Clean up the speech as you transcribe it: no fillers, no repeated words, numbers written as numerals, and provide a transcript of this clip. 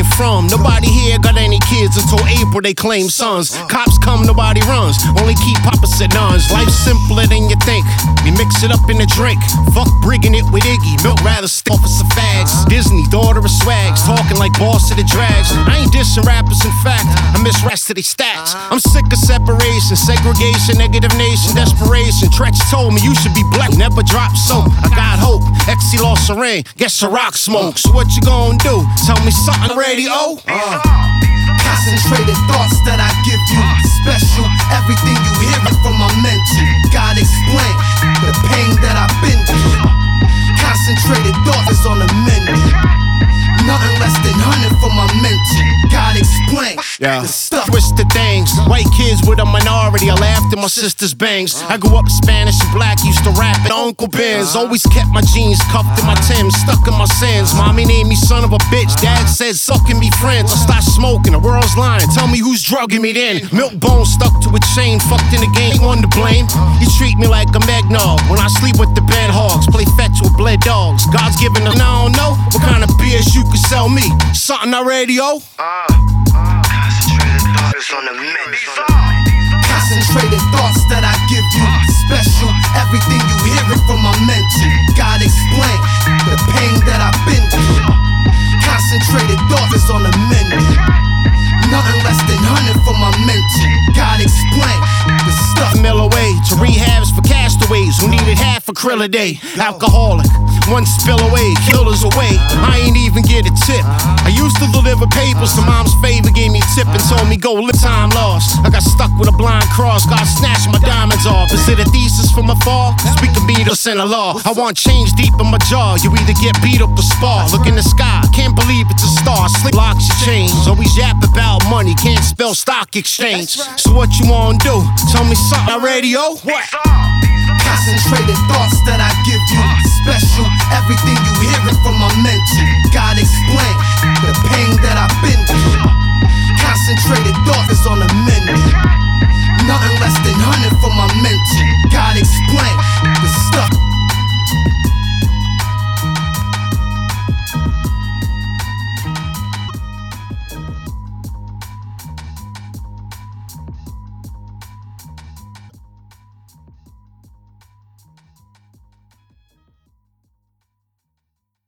came from. Nobody here got any kids until April they claim sons. Cops come, nobody runs, only keep opposite nuns. Life's simpler than you think, we mix it up in a drink. Fuck brigging it with Iggy, milk rather stick officer fags. Disney, daughter of swags, talking like boss of the drags. I ain't dissing rappers, in fact, I miss rest of they stats. I'm sick of separation, segregation, negative nation, desperation. Tretch told me you should be black, never drop soap. I got hope, XC lost a ring, guess a rock smoke. So what you gonna do? Tell me something radio? Concentrated thoughts that I give you, special. Everything you hear it from my mental. God explain the pain that I've been through. Concentrated thought is on the menu. Nothing less than 100 for my mental. God explain the stuff. Twisted things, white kids with a minority. I laughed at my sister's bangs. I grew up Spanish and black, used to rap at Uncle Ben's. Always kept my jeans cuffed in my Timbs, stuck in my sins. Mommy named me son of a bitch, dad said suck and be friends. I stopped smoking, the world's lying, tell me who's drugging me then. Milk bone stuck to a chain, fucked in the game, one to blame. You treat me like a eggnog when I sleep with the bed hogs. Play fetch with bled dogs, God's given us, I don't know what kind of BS you could sell me. Something I radio? Concentrated thoughts on the menu. Concentrated thoughts that I give you, special. Everything you hear it from my mental. God explain the pain that I've been through. Concentrated thoughts is on the menu. Nothing less than 100 for my mental. God explain the stuff. Mill away to rehabs for castaways who needed half a krill a day. Alcoholic, one spill away, killers away. I ain't even get a tip. I used to deliver papers, so mom's favor gave me a tip and told me go live time lost. I got stuck with a blind cross, God snatched my diamonds off. Is it a thesis from afar? Speak of beat us in a law. I want change deep in my jaw. You either get beat up or spar. Look in the sky, can't believe it's a star. Slick locks your chains. Always yap about money, can't spell stock exchange. So what you wanna do? Tell me something on radio? What? Concentrated thoughts that I give you, special. Everything you hear it from my mental. God explain the pain that I've been through. Concentrated thought is on the menu. Nothing less than 100 for my mental. God explain the stuff.